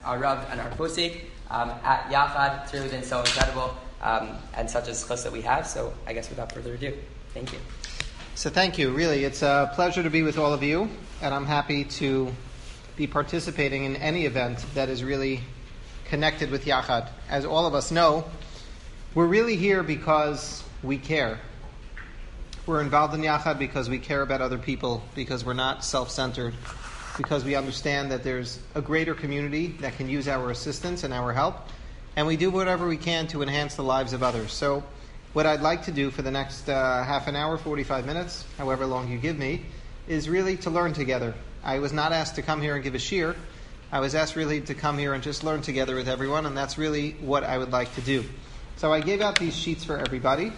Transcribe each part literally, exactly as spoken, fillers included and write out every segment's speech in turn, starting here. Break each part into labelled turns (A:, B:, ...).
A: our Rav and our Posek um, at Yachad. It's really been so incredible um, and such a schus that we have. So I guess without further ado, thank you.
B: So thank you. Really, it's a pleasure to be with all of you, and I'm happy to be participating in any event that is really connected with Yachad. As all of us know, we're really here because we care. We're involved in Yachad because we care about other people, because we're not self-centered, because we understand that there's a greater community that can use our assistance and our help, and we do whatever we can to enhance the lives of others. So what I'd like to do for the next uh, half an hour, forty-five minutes, however long you give me, is really to learn together. I was not asked to come here and give a shiur. I was asked really to come here and just learn together with everyone, and that's really what I would like to do. So I gave out these sheets for everybody,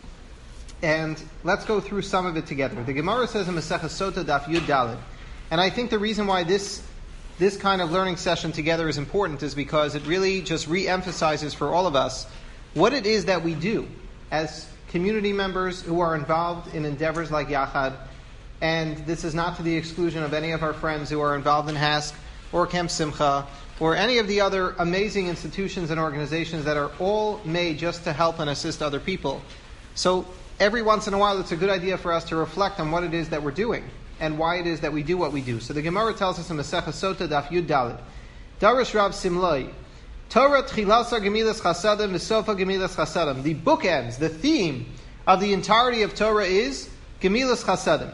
B: and let's go through some of it together. The Gemara says in Masechah Sota Daf Yud Daled, and I think the reason why this this kind of learning session together is important is because it really just re-emphasizes for all of us what it is that we do as community members who are involved in endeavors like Yachad. And this is not to the exclusion of any of our friends who are involved in HASC or Camp Simcha or any of the other amazing institutions and organizations that are all made just to help and assist other people. So every once in a while it's a good idea for us to reflect on what it is that we're doing and why it is that we do what we do. So the Gemara tells us in Masechah Sota Daf Yud Daled, Darish Rav Simloi, Torah Tchilasa Gemilas Chasadim V'Sofa Gemilas Chasadim. The bookends, the theme of the entirety of Torah is Gemilas Chasadim,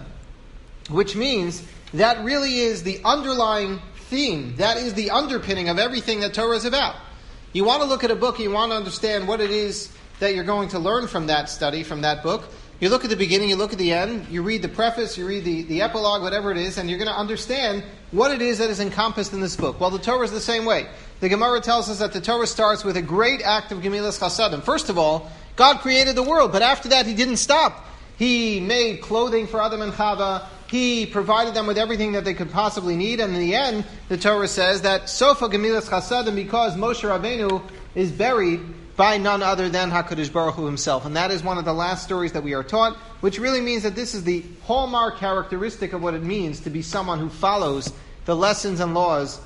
B: which means that really is the underlying theme. That is the underpinning of everything that Torah is about. You want to look at a book, you want to understand what it is that you're going to learn from that study, from that book. You look at the beginning, you look at the end, you read the preface, you read the, the epilogue, whatever it is, and you're going to understand what it is that is encompassed in this book. Well, the Torah is the same way. The Gemara tells us that the Torah starts with a great act of Gemilas Chasadim. First of all, God created the world, but after that He didn't stop. He made clothing for Adam and Chava. He provided them with everything that they could possibly need. And in the end, the Torah says that Sofa Gemilas Chasadim, because Moshe Rabbeinu is buried by none other than HaKadosh Baruch Hu himself. And that is one of the last stories that we are taught, which really means that this is the hallmark characteristic of what it means to be someone who follows the lessons and laws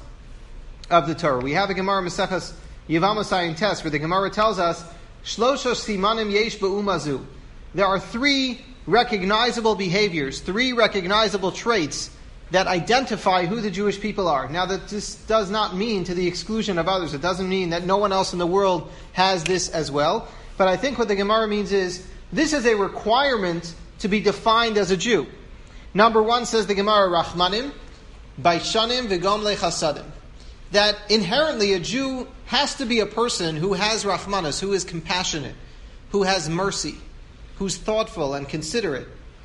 B: of the Torah. We have a Gemara Maseches Yevamos Ayin Tes where the Gemara tells us, Shlosha Simanim Yesh Ba'umazu. There are three recognizable behaviors, three recognizable traits that identify who the Jewish people are. Now, that this does not mean to the exclusion of others. It doesn't mean that no one else in the world has this as well. But I think what the Gemara means is, this is a requirement to be defined as a Jew. Number one, says the Gemara, Rachmanim, Baishanim, V'gomle Chasadim. That inherently a Jew has to be a person who has Rachmanas, who is compassionate, who has mercy, who's thoughtful and considerate,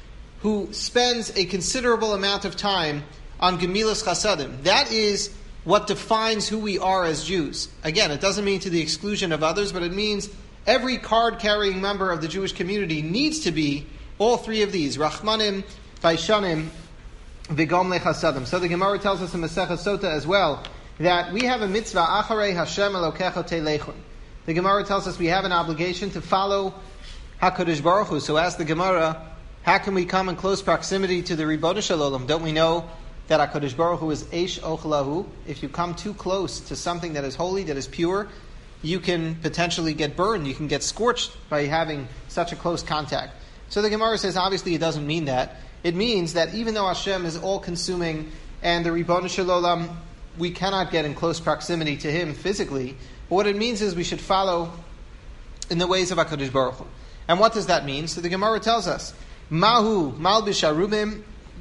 B: who spends a considerable amount of time on Gemilas Chasadim. That is what defines who we are as Jews. Again, it doesn't mean to the exclusion of others, but it means every card-carrying member of the Jewish community needs to be all three of these, Rachmanim, Baishanim, V'gomle Chasadim. So the Gemara tells us in Masechah Sota as well, that we have a mitzvah, Acharei Hashem Elokecha Telechun. The Gemara tells us we have an obligation to follow HaKadosh Baruch Hu. So ask the Gemara, how can we come in close proximity to the Ribono Shel Olam? Don't we know that HaKadosh Baruch Hu is Eish Ochlahu? If you come too close to something that is holy, that is pure, you can potentially get burned, you can get scorched by having such a close contact. So the Gemara says, obviously it doesn't mean that. It means that even though Hashem is all-consuming and the Ribono Shel Olam, we cannot get in close proximity to Him physically, but what it means is we should follow in the ways of HaKadosh Baruch Hu. And what does that mean? So the Gemara tells us, Mahu malbish harumim,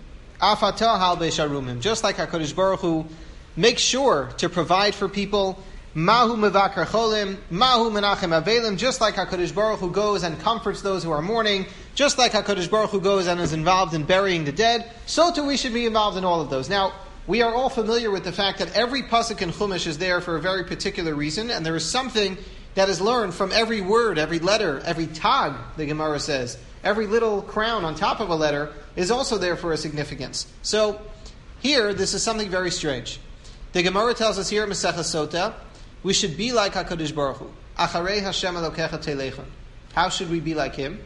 B: afata halbish harumim. Just like HaKadosh Baruch Hu makes sure to provide for people, Mahu mevakar cholim, Mahu menachem avelim. Just like HaKadosh Baruch Hu goes and comforts those who are mourning, just like HaKadosh Baruch Hu goes and is involved in burying the dead, so too we should be involved in all of those. Now, we are all familiar with the fact that every pasuk in Chumash is there for a very particular reason, and there is something that is learned from every word, every letter, every tag, the Gemara says. Every little crown on top of a letter is also there for a significance. So, here, this is something very strange. The Gemara tells us here in Masechah Sota, we should be like HaKadosh Baruch Hu. Acharei Hashem Elokecha Telechon. How should we be like Him?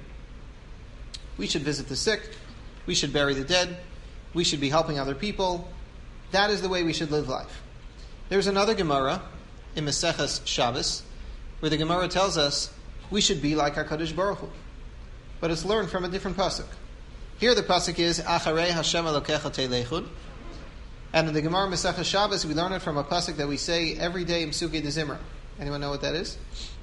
B: We should visit the sick. We should bury the dead. We should be helping other people. That is the way we should live life. There's another Gemara in Maseches Shabbos where the Gemara tells us we should be like HaKadosh Baruch Hu. But it's learned from a different pasuk. Here the pasuk is Acharei Hashem Elokecha Teilechud. And in the Gemara Maseches Shabbos we learn it from a pasuk that we say every day in Psukei de Zimra. Anyone know what that is?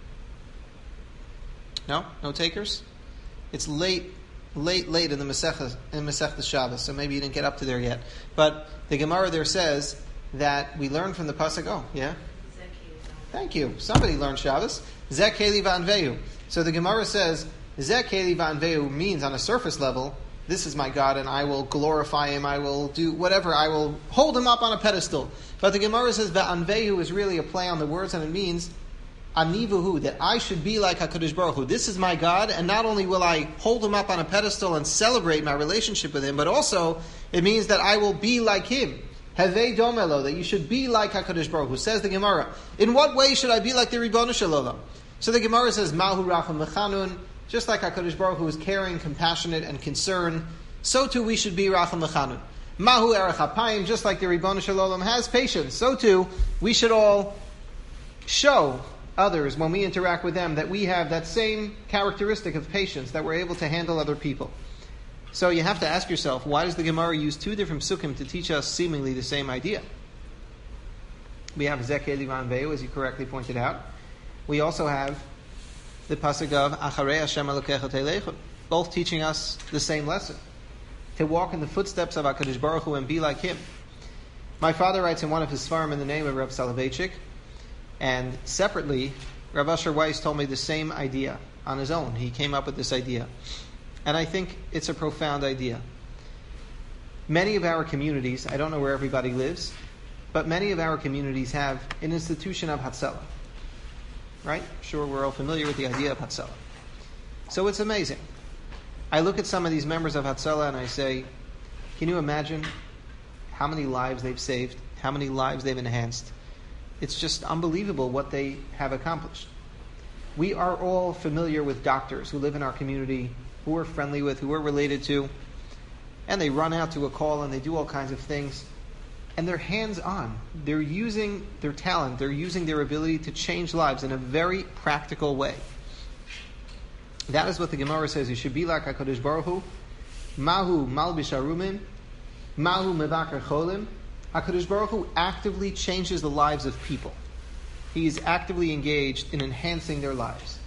B: No? No takers? It's late, late, late in the Masechah, in Masechah Shabbos, so maybe you didn't get up to there yet. But the Gemara there says that we learn from the pasuk. Oh, yeah. Thank you. Somebody learned Shabbos. Zeh Keli V'Anvehu. So the Gemara says Zeh Keli V'Anvehu means on a surface level, this is my God, and I will glorify Him. I will do whatever. I will hold Him up on a pedestal. But the Gemara says V'Anvehu is really a play on the words, and it means Anivuhu, that I should be like HaKadosh Baruch Hu. This is my God, and not only will I hold Him up on a pedestal and celebrate my relationship with Him, but also it means that I will be like Him. Hevei domelo, that you should be like HaKadosh Baruch Hu. Says the Gemara, in what way should I be like the Ribono Shel Olam? So the Gemara says, Mahu Racham Mechanun, just like HaKadosh Baruch Hu is caring, compassionate, and concerned, so too we should be Racham Mechanun. Mahu Erech HaPayim, just like the Ribono Shel Olam has patience, so too we should all show others, when we interact with them, that we have that same characteristic of patience, that we're able to handle other people. So you have to ask yourself, why does the Gemara use two different psukim to teach us seemingly the same idea? We have Zeh Keli V'Anvehu, as you correctly pointed out. We also have the pasuk of Acharei Hashem Elokecha Teilechud, both teaching us the same lesson, to walk in the footsteps of HaKadosh Baruch Hu and be like Him. My father writes in one of his svarim in the name of Reb Soloveitchik, and separately, Rav Asher Weiss told me the same idea on his own. He came up with this idea. And I think it's a profound idea. Many of our communities, I don't know where everybody lives, but many of our communities have an institution of Hatzalah. Right? Sure, we're all familiar with the idea of Hatzalah. So it's amazing. I look at some of these members of Hatzalah and I say, can you imagine how many lives they've saved, how many lives they've enhanced? It's just unbelievable what they have accomplished. We are all familiar with doctors who live in our community, who we're friendly with, who we're related to, and they run out to a call and they do all kinds of things, and they're hands-on. They're using their talent, they're using their ability to change lives in a very practical way. That is what the Gemara says. You should be like HaKadosh Baruch Hu. Mahu malbish arumim, mahu mevaker cholim. HaKadosh Baruch Hu actively changes the lives of people. He is actively engaged in enhancing their lives.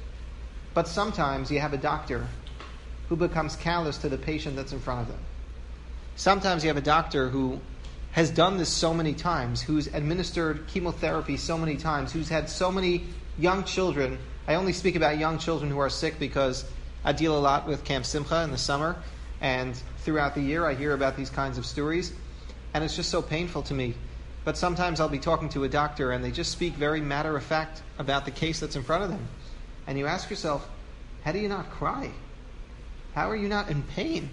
B: But sometimes you have a doctor who becomes callous to the patient that's in front of them. Sometimes you have a doctor who has done this so many times, who's administered chemotherapy so many times, who's had so many young children. I only speak about young children who are sick because I deal a lot with Camp Simcha in the summer, and throughout the year I hear about these kinds of stories. And it's just so painful to me. But sometimes I'll be talking to a doctor and they just speak very matter-of-fact about the case that's in front of them. And you ask yourself, how do you not cry? How are you not in pain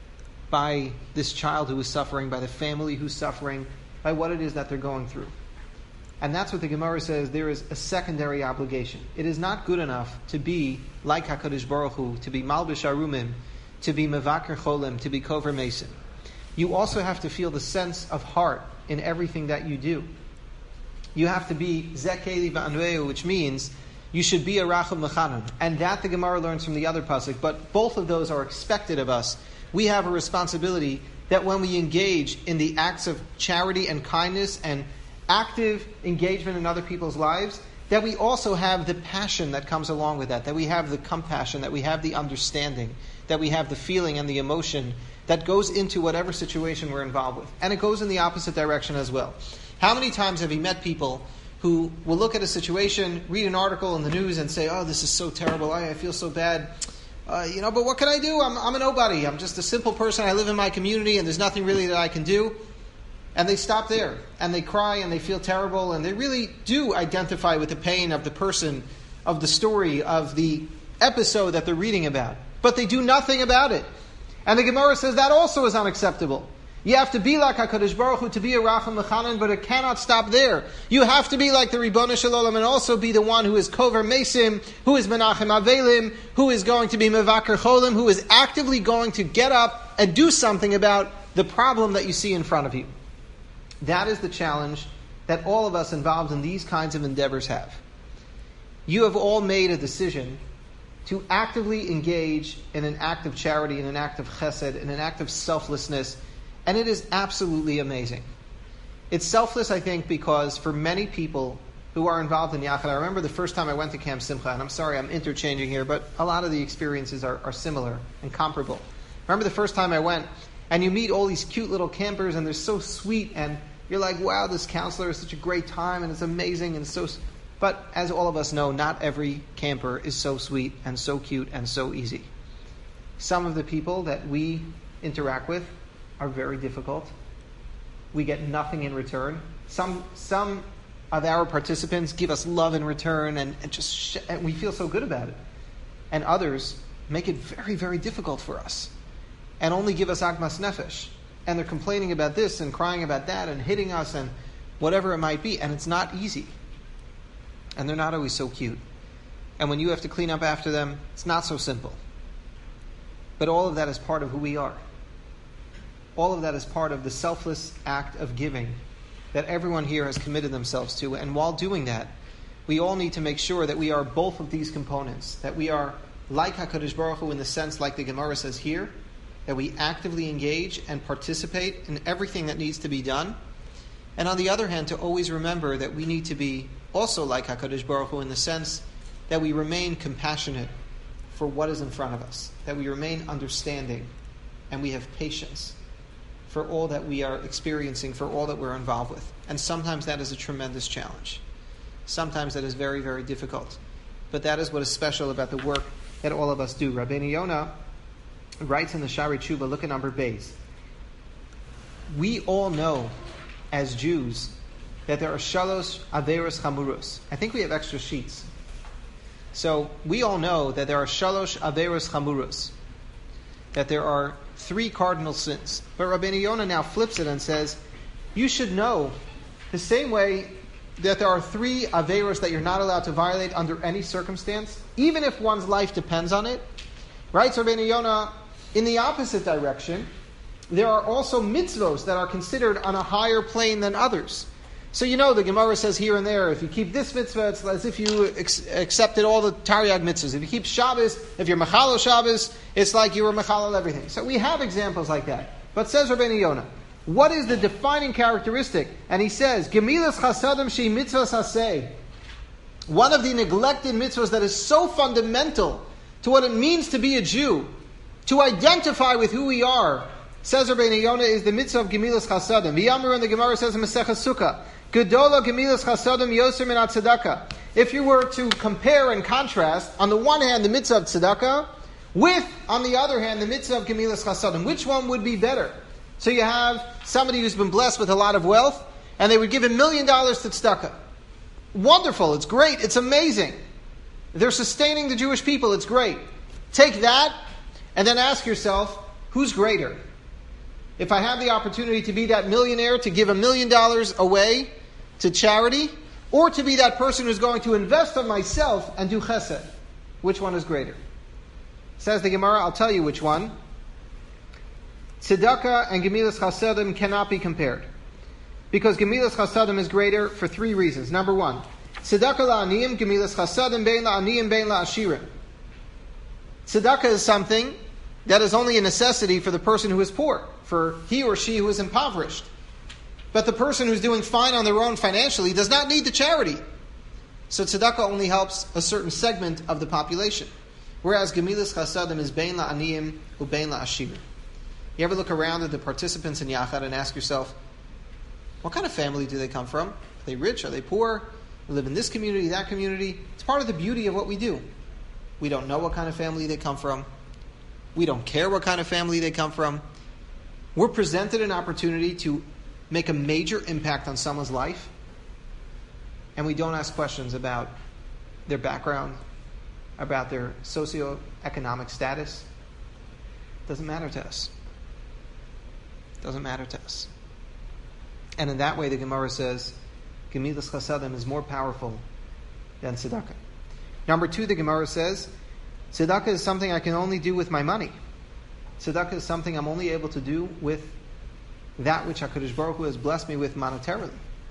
B: by this child who is suffering, by the family who's suffering, by what it is that they're going through? And that's what the Gemara says, there is a secondary obligation. It is not good enough to be like HaKadosh Baruch Hu, to be Malbish Arumim, to be Mevaker Cholim, to be Kover Mason. You also have to feel the sense of heart in everything that you do. You have to be Zeh Keli V'Anvehu, which means you should be a Racham Mechanun. And that the Gemara learns from the other pasuk, but both of those are expected of us. We have a responsibility that when we engage in the acts of charity and kindness and active engagement in other people's lives, that we also have the passion that comes along with that, that we have the compassion, that we have the understanding, that we have the feeling and the emotion that goes into whatever situation we're involved with. And it goes in the opposite direction as well. How many times have you met people who will look at a situation, read an article in the news and say, oh, this is so terrible, I, I feel so bad, uh, you know, but what can I do? I'm, I'm a nobody, I'm just a simple person, I live in my community and there's nothing really that I can do. And they stop there, and they cry, and they feel terrible, and they really do identify with the pain of the person, of the story, of the episode that they're reading about. But they do nothing about it. And the Gemara says that also is unacceptable. You have to be like HaKadosh Baruch Hu to be a Racham Mechanan, but it cannot stop there. You have to be like the Ribono Shel Olam and also be the one who is Kover Mesim, who is Menachem Avelim, who is going to be Mevaker Cholim, who is actively going to get up and do something about the problem that you see in front of you. That is the challenge that all of us involved in these kinds of endeavors have. You have all made a decision to actively engage in an act of charity, in an act of chesed, in an act of selflessness, and it is absolutely amazing. It's selfless, I think, because for many people who are involved in Yachad, I remember the first time I went to Camp Simcha, and I'm sorry I'm interchanging here, but a lot of the experiences are, are similar and comparable. I remember the first time I went, and you meet all these cute little campers, and they're so sweet, and you're like, wow, this counselor is such a great time, and it's amazing, and so... But as all of us know, not every camper is so sweet and so cute and so easy. Some of the people that we interact with are very difficult. We get nothing in return. Some some of our participants give us love in return, and, and just sh- and we feel so good about it. And others make it very, very difficult for us and only give us agmas nefesh. And they're complaining about this and crying about that and hitting us and whatever it might be. And it's not easy. And they're not always so cute. And when you have to clean up after them, it's not so simple. But all of that is part of who we are. All of that is part of the selfless act of giving that everyone here has committed themselves to. And while doing that, we all need to make sure that we are both of these components. That we are like HaKadosh Baruch Hu in the sense, like the Gemara says here, that we actively engage and participate in everything that needs to be done. And on the other hand, to always remember that we need to be also like HaKadosh Baruch Hu in the sense that we remain compassionate for what is in front of us, that we remain understanding, and we have patience for all that we are experiencing, for all that we're involved with. And sometimes that is a tremendous challenge. Sometimes that is very, very difficult. But that is what is special about the work that all of us do. Rabbeinu Yonah writes in the Shari Tshuva, look at number base. We all know, as Jews, that there are shalosh averos chamurus. I think we have extra sheets. So we all know that there are shalosh averos chamurus, that there are three cardinal sins. But Rabbeinu Yonah now flips it and says, you should know the same way that there are three averos that you're not allowed to violate under any circumstance, even if one's life depends on it. Right, Rabbeinu Yonah, in the opposite direction, there are also mitzvos that are considered on a higher plane than others. So you know, the Gemara says here and there, if you keep this mitzvah, it's as if you ex- accepted all the Taryag mitzvahs. If you keep Shabbos, if you're Mechalo Shabbos, it's like you were Mechalo everything. So we have examples like that. But says Rabbeinu Yonah, what is the defining characteristic? And he says, Gemilas chasadim she mitzvahs haseh. One of the neglected mitzvahs that is so fundamental to what it means to be a Jew, to identify with who we are, says Rabbeinu Yonah, is the mitzvah of Gemilas chasadim. V'yamar, and the Gemara says in Maseches Sukkah, Gedola Gemilas chasadim yoser min tzedakah. If you were to compare and contrast, on the one hand, the mitzvah of tzedakah, with, on the other hand, the mitzvah of Gemilas chasadim, which one would be better? So you have somebody who's been blessed with a lot of wealth, and they would give a million dollars to tzedakah. Wonderful, it's great, it's amazing. They're sustaining the Jewish people, it's great. Take that, and then ask yourself, who's greater? If I have the opportunity to be that millionaire, to give a million dollars away to charity, or to be that person who's going to invest on myself and do chesed, which one is greater? Says the Gemara, I'll tell you which one. Tzedakah and Gemilas Chasadim cannot be compared. Because Gemilas Chasadim is greater for three reasons. Number one, Tzedakah la'aniyim, Gemilas Chasadim bein la'aniyim bein la'ashirim. Tzedakah is something that is only a necessity for the person who is poor, for he or she who is impoverished. But the person who's doing fine on their own financially does not need the charity. So tzedakah only helps a certain segment of the population. Whereas Gemilas Chasadim is bein la'aniyim u bein la'ashirim. You ever look around at the participants in Yachad and ask yourself, what kind of family do they come from? Are they rich? Are they poor? They live in this community, that community? It's part of the beauty of what we do. We don't know what kind of family they come from. We don't care what kind of family they come from. We're presented an opportunity to make a major impact on someone's life, and we don't ask questions about their background, about their socioeconomic status. It doesn't matter to us. It doesn't matter to us. And in that way, the Gemara says, Gemilas Chasadim is more powerful than tzedakah. Number two, the Gemara says, tzedakah is something I can only do with my money. Tzedakah is something I'm only able to do with that which HaKadosh Baruch Hu has blessed me with monetarily.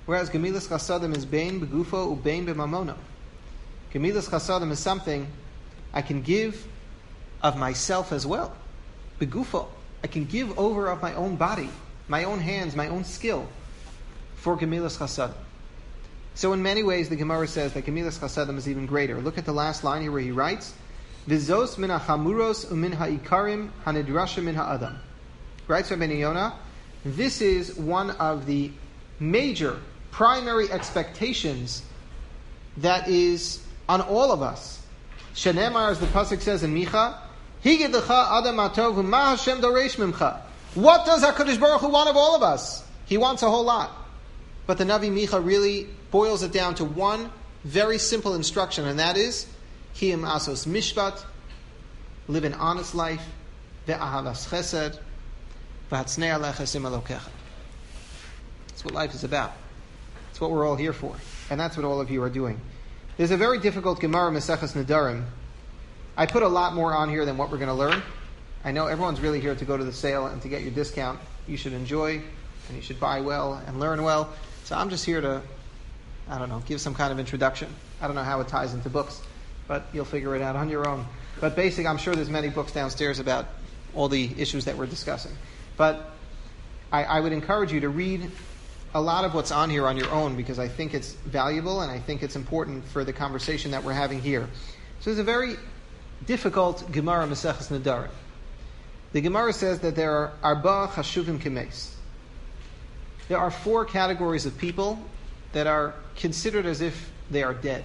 B: Whereas Gemilas Chasadim is bein begufo ubein b'mamono. Gemilas Chasadim is something I can give of myself as well. Begufo. I can give over of my own body, my own hands, my own skill for Gemilas Chasadim. So in many ways, the Gemara says that Gemilas Chasadim is even greater. Look at the last line here where he writes, Vizos min ha-chamuros umin ha-ikarim ha-nidrashim min ha-adam. Writes Rabbeinu Yonah, this is one of the major, primary expectations that is on all of us. Shenemar, as the pasuk says in Micha, Higid lecha adam atov u'ma Hashem doresh mimcha. What does HaKadosh Baruch Hu want of all of us? He wants a whole lot. But the Navi Micha really boils it down to one very simple instruction, and that is, Kiyam asos mishpat, live an honest life, ve'ahavas chesed, v'hatznei alecha sim alokecha. That's what life is about. That's what we're all here for. And that's what all of you are doing. There's a very difficult Gemara, Maseches Nedarim. I put a lot more on here than what we're going to learn. I know everyone's really here to go to the sale and to get your discount. You should enjoy, and you should buy well and learn well. So I'm just here to, I don't know, give some kind of introduction. I don't know how it ties into books, but you'll figure it out on your own. But basically, I'm sure there's many books downstairs about all the issues that we're discussing. But I, I would encourage you to read a lot of what's on here on your own, because I think it's valuable and I think it's important for the conversation that we're having here. So it's a very difficult Gemara, Maseches Nedarim. The Gemara says that there are arba chashuvim kemeis. There are four categories of people that are considered as if they are dead.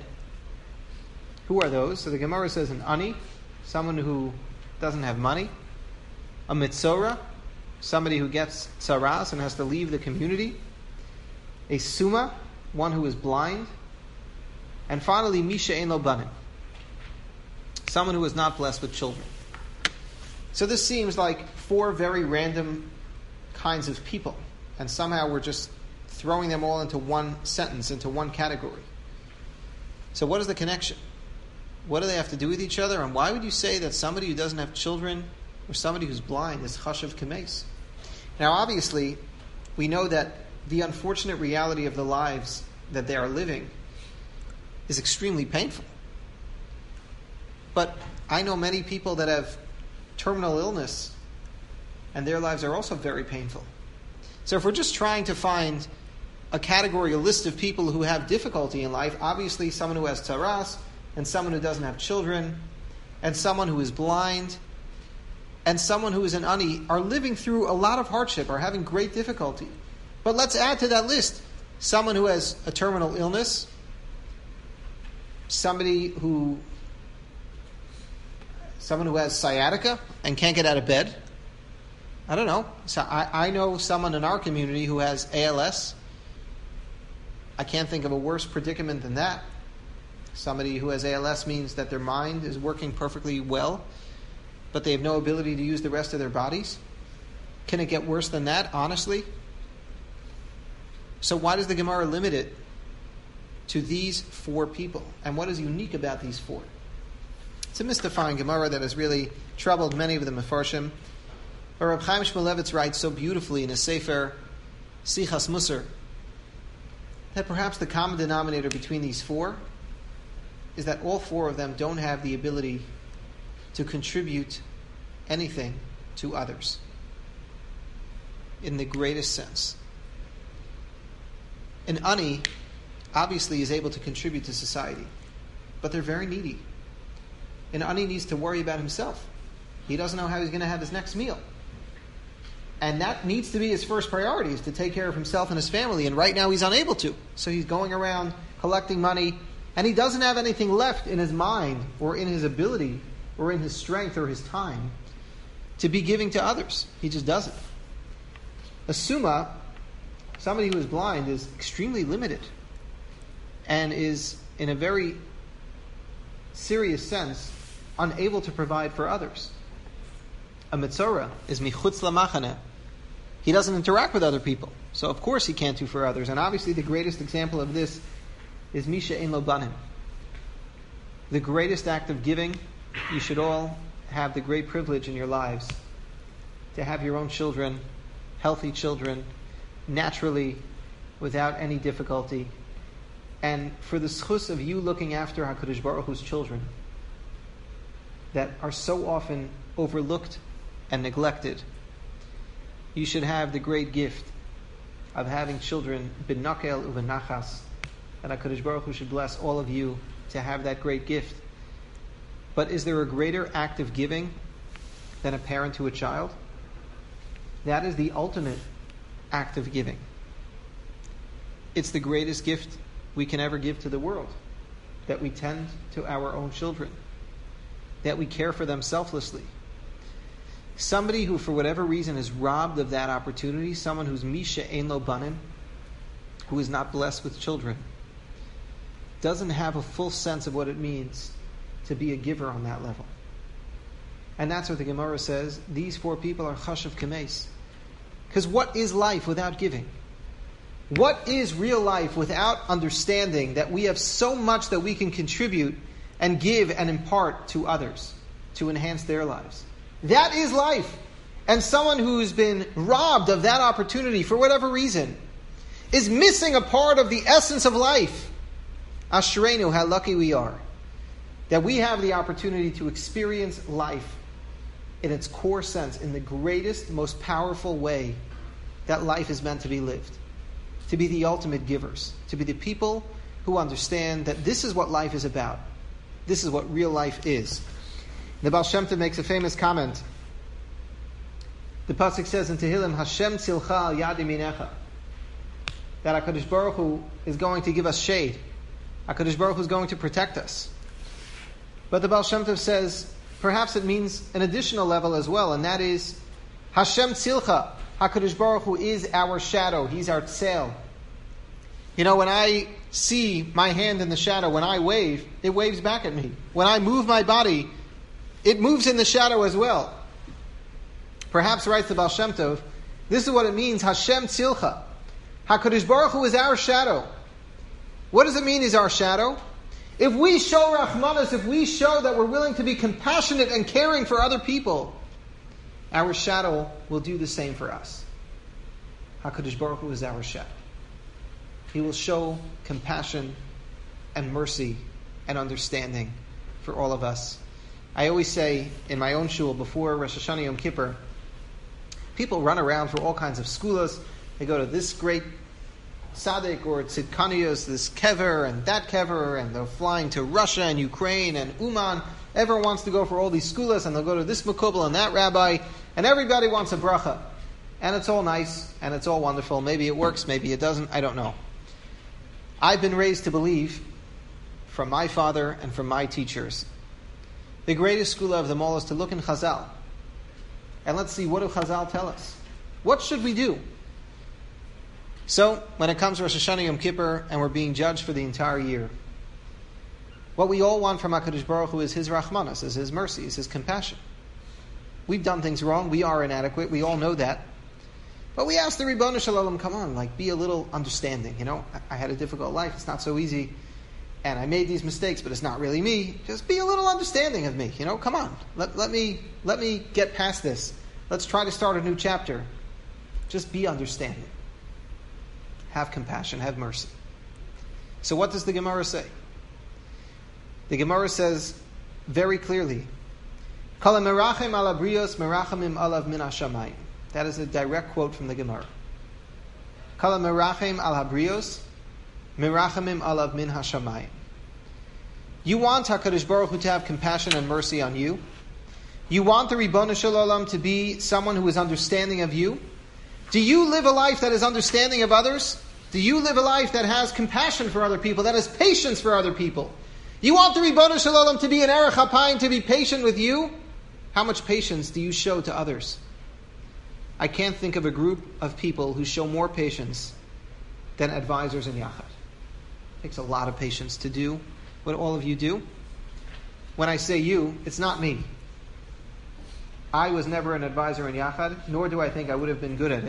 B: Who are those? So the Gemara says an ani, someone who doesn't have money, a mitzora, somebody who gets tzaras and has to leave the community, a suma, one who is blind, and finally misha ein lo banim, someone who is not blessed with children. So this seems like four very random kinds of people, and somehow we're just throwing them all into one sentence, into one category. So what is the connection? What do they have to do with each other? And why would you say that somebody who doesn't have children or somebody who's blind is chashuv kemeis? Now obviously, we know that the unfortunate reality of the lives that they are living is extremely painful. But I know many people that have terminal illness, and their lives are also very painful. So if we're just trying to find a category, a list of people who have difficulty in life, obviously someone who has taras, and someone who doesn't have children, and someone who is blind, and someone who is an ani, are living through a lot of hardship, are having great difficulty. But let's add to that list someone who has a terminal illness, somebody who someone who has sciatica and can't get out of bed. I don't know. So I, I know someone in our community who has A L S. I can't think of a worse predicament than that. Somebody who has A L S means that their mind is working perfectly well, but they have no ability to use the rest of their bodies. Can it get worse than that, honestly? So why does the Gemara limit it to these four people? And what is unique about these four? It's a mystifying Gemara that has really troubled many of the Mefarshim. But Reb Chaim Shmulevitz writes so beautifully in his Sefer Sichas Musar that perhaps the common denominator between these four is that all four of them don't have the ability to contribute anything to others in the greatest sense. An ani obviously is able to contribute to society, but they're very needy. An ani needs to worry about himself. He doesn't know how he's going to have his next meal. And that needs to be his first priority, is to take care of himself and his family. And right now he's unable to. So he's going around collecting money, and he doesn't have anything left in his mind or in his ability or in his strength or his time to be giving to others. He just doesn't. A summa, somebody who is blind, is extremely limited and is, in a very serious sense, unable to provide for others. A mitzora is michutz lamachane. He doesn't interact with other people, so of course he can't do for others. And obviously the greatest example of this is misha ein lo banim. The greatest act of giving. You should all have the great privilege in your lives to have your own children, healthy children, naturally without any difficulty, and for the schus of you looking after HaKadosh Baruch Hu's children that are so often overlooked and neglected, you should have the great gift of having children b'nakel u'v'nachas, and HaKadosh Baruch Hu should bless all of you to have that great gift. But is there a greater act of giving than a parent to a child? That is the ultimate act of giving. It's the greatest gift we can ever give to the world, that we tend to our own children, that we care for them selflessly. Somebody who, for whatever reason, is robbed of that opportunity, someone who's misha ein lo banim, who is not blessed with children, doesn't have a full sense of what it means to be a giver on that level. And that's what the Gemara says. These four people are chashav kameis. Because what is life without giving? What is real life without understanding that we have so much that we can contribute and give and impart to others to enhance their lives? That is life. And someone who's been robbed of that opportunity for whatever reason is missing a part of the essence of life. Ashreinu, how lucky we are that we have the opportunity to experience life in its core sense, in the greatest, most powerful way that life is meant to be lived. To be the ultimate givers. To be the people who understand that this is what life is about. This is what real life is. The Baal Shem Tov makes a famous comment. The pasuk says in Tehillim, Hashem tzilcha al yad yaminecha, that HaKadosh Baruch Hu is going to give us shade. HaKadosh Baruch Hu is going to protect us. But the Baal Shem Tov says, perhaps it means an additional level as well, and that is Hashem tzilcha. HaKadosh Baruch Hu is our shadow. He's our tzel. You know, when I see my hand in the shadow, when I wave, it waves back at me. When I move my body, it moves in the shadow as well. Perhaps, writes the Baal Shem Tov, this is what it means, Hashem tzilcha. HaKadosh Baruch Hu is our shadow. What does it mean is our shadow? If we show Rahmanas, if we show that we're willing to be compassionate and caring for other people, our shadow will do the same for us. HaKadosh Baruch Hu is our shadow. He will show compassion and mercy and understanding for all of us. I always say in my own shul before Rosh Hashanah Yom Kippur, people run around for all kinds of skulas. They go to this great Tzaddik or Tzidkaniyos, this kever and that kever, and they're flying to Russia and Ukraine and Uman. Everyone wants to go for all these skulas, and they'll go to this makubal and that rabbi, and everybody wants a bracha. And it's all nice, and it's all wonderful. Maybe it works, maybe it doesn't, I don't know. I've been raised to believe, from my father and from my teachers, the greatest skula of them all is to look in Chazal. And let's see, what do Chazal tell us? What should we do? So, when it comes to Rosh Hashanah Yom Kippur, and we're being judged for the entire year, what we all want from HaKadosh Baruch Hu is His Rahmanas, is His mercy, is His compassion. We've done things wrong, we are inadequate, we all know that. But we ask the Ribbon Shalom, come on, like, be a little understanding, you know? I, I had a difficult life, it's not so easy, and I made these mistakes, but it's not really me. Just be a little understanding of me, you know? Come on, let, let me let me get past this. Let's try to start a new chapter. Just be understanding. Have compassion, have mercy. So what does the Gemara say? The Gemara says very clearly, Kala merachem ala brios merachamim alav min hashamayim. That is a direct quote from the Gemara. Kala merachem ala brios merachamim alav min hashamayim. You want HaKadosh Baruch Hu to have compassion and mercy on you. You want the Ribbon Shel Olam to be someone who is understanding of you. Do you live a life that is understanding of others? Do you live a life that has compassion for other people, that has patience for other people? You want the Ribbon Shel Olam to be an Erech HaPayim, to be patient with you? How much patience do you show to others? I can't think of a group of people who show more patience than advisors in Yachad. It takes a lot of patience to do what all of you do. When I say you, it's not me. I was never an advisor in Yachad, nor do I think I would have been good at it.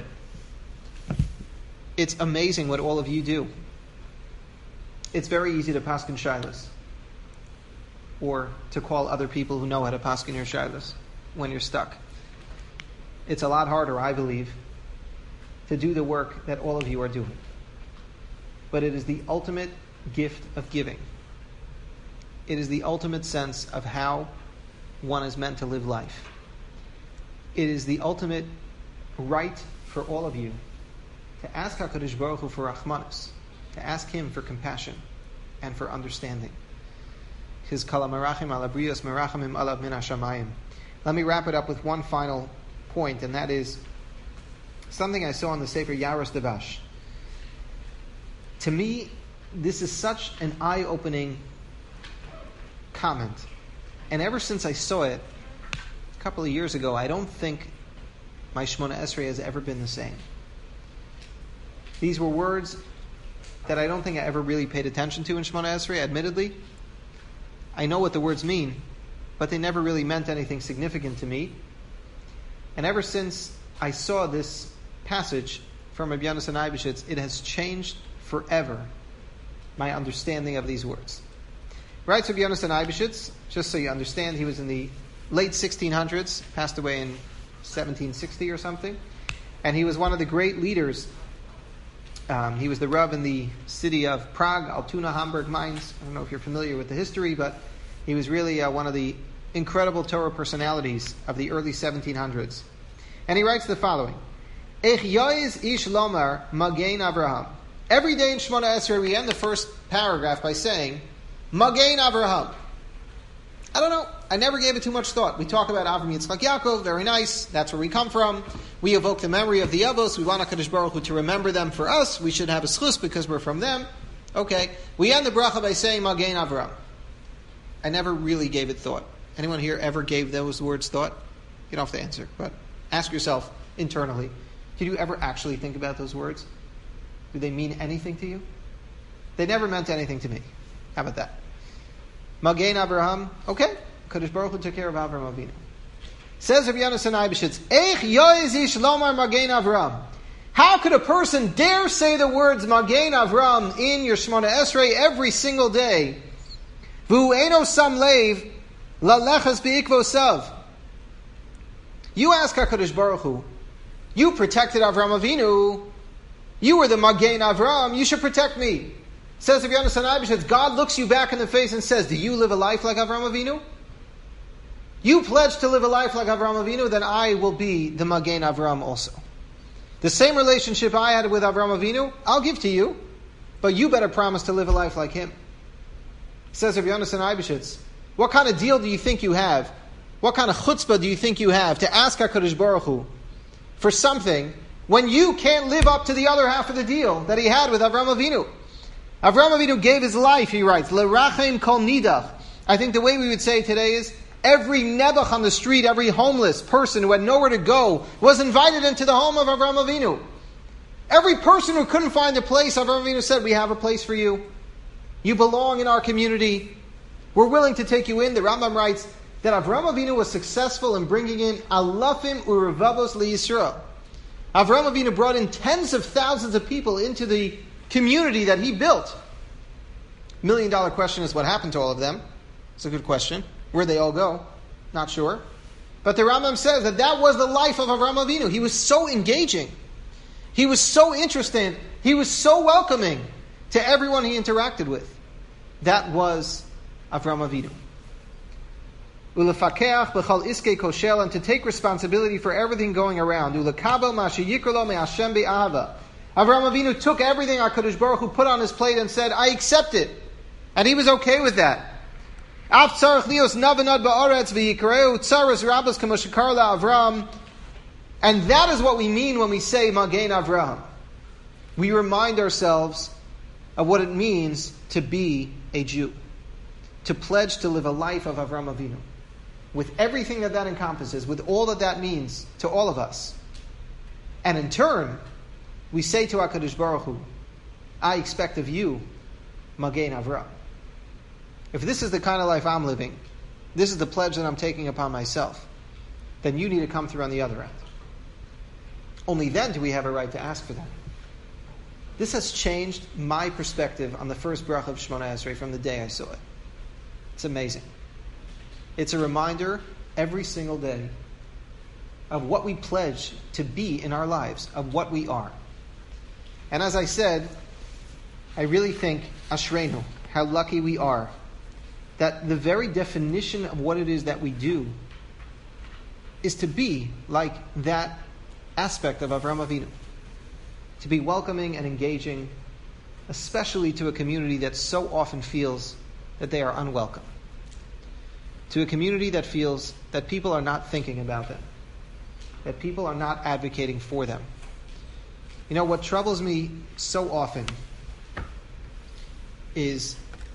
B: It's amazing what all of you do. It's very easy to paskin shilas, or to call other people who know how to paskin your shilas when you're stuck. It's a lot harder, I believe, to do the work that all of you are doing. but it is the ultimate gift of giving. It is the ultimate sense of how one is meant to live life. It is the ultimate right for all of you to ask HaKadosh Baruch Hu for Rachmanis, to ask Him for compassion and for understanding. His Kala Merachim ala Brios Merachamim alav min hashamayim. Let me wrap it up with one final point, and that is something I saw in the Sefer Yaros Devash. To me, this is such an eye-opening comment. And ever since I saw it a couple of years ago, I don't think my Shemona Esrei has ever been the same. These were words that I don't think I ever really paid attention to in Shemona Esrei, admittedly. I know what the words mean, but they never really meant anything significant to me. And ever since I saw this passage from Rabbi Yonasan Eibeshitz, it has changed forever my understanding of these words. Right, so Rabbi Yonasan Eibeshitz, just so you understand, he was in the late sixteen hundreds, passed away in seventeen sixty or something, and he was one of the great leaders. Um, he was the Rav in the city of Prague, Altoona, Hamburg, Mainz. I don't know if you're familiar with the history, but he was really uh, one of the incredible Torah personalities of the early seventeen hundreds. And he writes the following: Ech yoiz ish lomar Magen Avraham. Every day in Shemona Esrei we end the first paragraph by saying Magen Avraham. I don't know. I never gave it too much thought. We talk about Avram Yitzchak Yaakov, very nice. That's where we come from. We evoke the memory of the Avos. We want HaKadosh Baruch Hu to remember them for us. We should have a schus because we're from them. Okay. We end the bracha by saying Magen Avraham. I never really gave it thought. Anyone here ever gave those words thought? You don't have to answer, but ask yourself internally, did you ever actually think about those words? Do they mean anything to you? They never meant anything to me. How about that? Magen Avraham, okay. Kadosh Baruch Hu took care of Avram Avinu. Says Rabbi Yonasan Eibeshitz, Eich yoiz ish lomar Magen Avraham. How could a person dare say the words Magen Avraham in your Shemona Esrei every single day? V'hu eino sam leiv lalechas be'ikvosav. You ask HaKadosh Baruch Hu, you protected Avram Avinu, you were the Magen Avraham, you should protect me. Says Rabbi Yonasan Eibeshitz, God looks you back in the face and says, do you live a life like Avram Avinu? You pledge to live a life like Avram Avinu, then I will be the Magen Avraham also. The same relationship I had with Avram Avinu, I'll give to you, but you better promise to live a life like him. Says Rabbi Yonasan Eibeshitz, what kind of deal do you think you have? What kind of chutzpah do you think you have to ask HaKadosh Baruch Hu for something when you can't live up to the other half of the deal that he had with Avram Avinu? Avram Avinu gave his life, he writes, L'rachem kol nidach. I think the way we would say today is, every nebuch on the street, every homeless person who had nowhere to go, was invited into the home of Avram Avinu. Every person who couldn't find a place, Avram Avinu said, we have a place for you. You belong in our community. We're willing to take you in. The Rambam writes that Avram Avinu was successful in bringing in alafim urevavos liYisrael. Avram Avinu brought in tens of thousands of people into the community that he built. Million dollar question is what happened to all of them. It's a good question. Where'd they all go? Not sure. But the Rambam says that that was the life of Avram Avinu. He was so engaging. He was so interested. He was so welcoming to everyone he interacted with. That was Avram Avinu. Ulefakeach b'chal iskei koshel, and to take responsibility for everything going around. Ulekabel ma'ashiyikrolo me'Hashem be'ahava. Avram Avinu took everything HaKadosh Baruch Hu put on his plate and said, I accept it. And he was okay with that. And that is what we mean when we say Magen Avraham. We remind ourselves of what it means to be a Jew. To pledge to live a life of Avram Avinu. With everything that that encompasses, with all that that means to all of us. And in turn, we say to HaKadosh Baruch Hu, I expect of you Magen Avraham. If this is the kind of life I'm living, this is the pledge that I'm taking upon myself, then you need to come through on the other end. Only then do we have a right to ask for that. This has changed my perspective on the first bracha of Shemona Esrei from the day I saw it. It's amazing. It's a reminder every single day of what we pledge to be in our lives, of what we are. And as I said, I really think, Ashreinu, how lucky we are, that the very definition of what it is that we do is to be like that aspect of Avraham Avinu. To be welcoming and engaging, especially to a community that so often feels that they are unwelcome. To a community that feels that people are not thinking about them, that people are not advocating for them. You know, what troubles me so often is,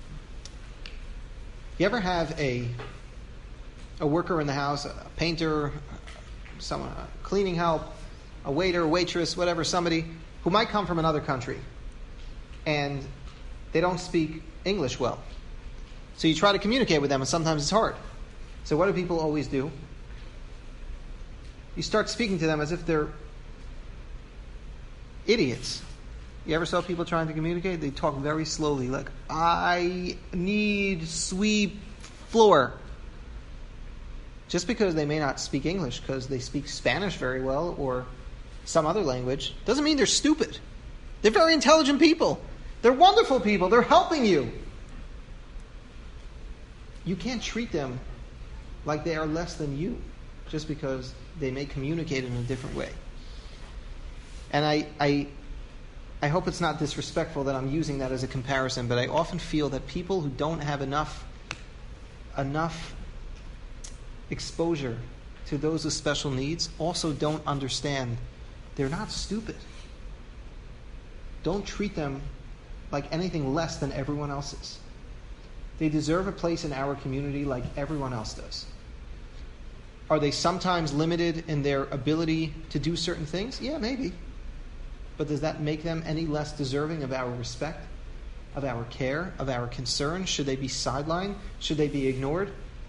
B: you ever have a a worker in the house, a painter, someone, a cleaning help, a waiter, waitress, whatever, somebody who might come from another country, and they don't speak English well. So you try to communicate with them, and sometimes it's hard. So what do people always do? You start speaking to them as if they're idiots. You ever saw people trying to communicate? They talk very slowly, like, I need sweep floor. Just because they may not speak English, because they speak Spanish very well, or some other language, doesn't mean they're stupid. They're very intelligent people. They're wonderful people. They're helping you. You can't treat them like they are less than you, just because they may communicate in a different way. And I, I, I hope it's not disrespectful that I'm using that as a comparison, but I often feel that people who don't have enough, enough exposure to those with special needs also don't understand. They're not stupid. Don't treat them like anything less than everyone else is. They deserve a place in our community like everyone else does. Are they sometimes limited in their ability to do certain things? Yeah, maybe. But does that make them any less deserving of our respect, of our care, of our concern? Should they be sidelined? Should they be ignored?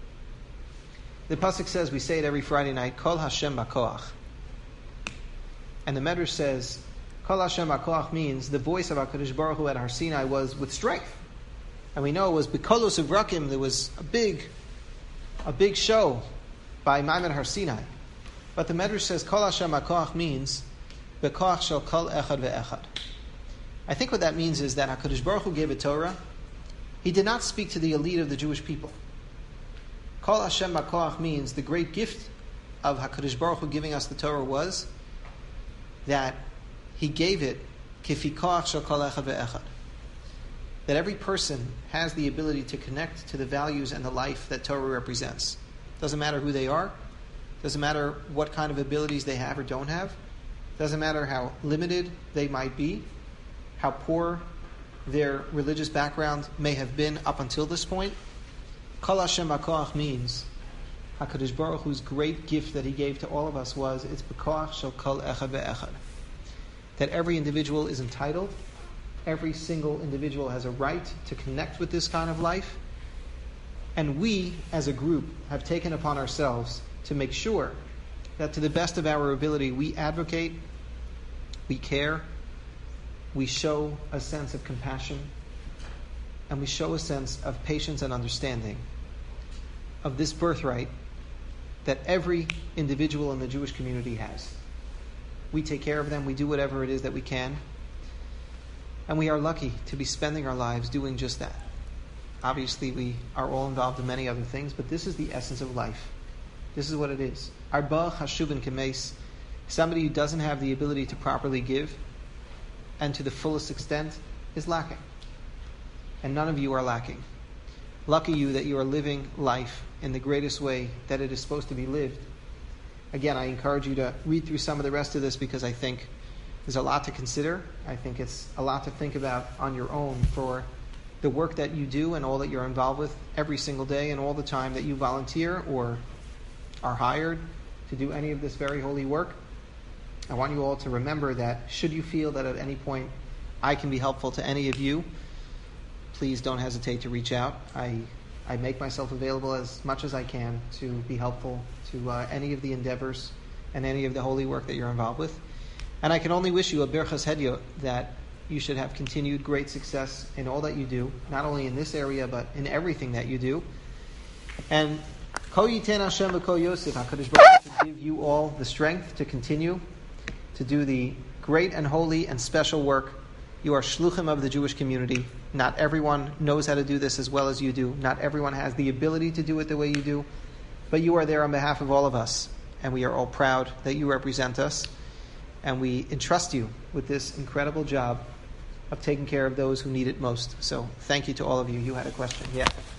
B: The pasuk says, we say it every Friday night, Kol Hashem B'Koach. And the Medrash says, Kol Hashem B'Koach means the voice of HaKadosh Baruch Hu at Har Sinai was with strength. And we know it was B'Kolos Uvrakim, there was a big, a big show by Maimon Har Sinai. But the Medrash says, Kol Hashem B'Koach means, B'Koach shel Kol Echad Ve'echad. I think what that means is that HaKadosh Baruch Hu gave a Torah. He did not speak to the elite of the Jewish people. Kol Hashem B'Koach means the great gift of HaKadosh Baruch Hu giving us the Torah was that He gave it Kifi Koach shel Kol Echad Ve'echad. That every person has the ability to connect to the values and the life that Torah represents. Doesn't matter who they are. Doesn't matter what kind of abilities they have or don't have. Doesn't matter how limited they might be, how poor their religious background may have been up until this point. Kol Hashem B'Koach means HaKadosh Baruch Hu's great gift that He gave to all of us was it's B'Koach shel Kol Echad Ve'echad. That every individual is entitled, every single individual has a right to connect with this kind of life, and we, as a group, have taken upon ourselves to make sure that to the best of our ability we advocate, we care, we show a sense of compassion, and we show a sense of patience and understanding of this birthright that every individual in the Jewish community has. We take care of them, we do whatever it is that we can, and we are lucky to be spending our lives doing just that. Obviously, we are all involved in many other things, but this is the essence of life. This is what it is. Arba Hashubin Kemes, somebody who doesn't have the ability to properly give, and to the fullest extent, is lacking. And none of you are lacking. Lucky you that you are living life in the greatest way that it is supposed to be lived. Again, I encourage you to read through some of the rest of this because I think there's a lot to consider. I think it's a lot to think about on your own for the work that you do and all that you're involved with every single day and all the time that you volunteer or are hired to do any of this very holy work. I want you all to remember that should you feel that at any point I can be helpful to any of you, please don't hesitate to reach out. I I make myself available as much as I can to be helpful to uh, any of the endeavors and any of the holy work that you're involved with. And I can only wish you a Birchas Hedyot, that you should have continued great success in all that you do, not only in this area, but in everything that you do. And Kol Yiten Hashem V'Kol Yosef, HaKadosh Baruch Hu should give you all the strength to continue to do the great and holy and special work You are shluchim of the Jewish community. Not everyone knows how to do this as well as you do. Not everyone has the ability to do it the way you do. But you are there on behalf of all of us. And we are all proud that you represent us. And we entrust you with this incredible job of taking care of those who need it most. So thank you to all of you. You had a question. Yeah.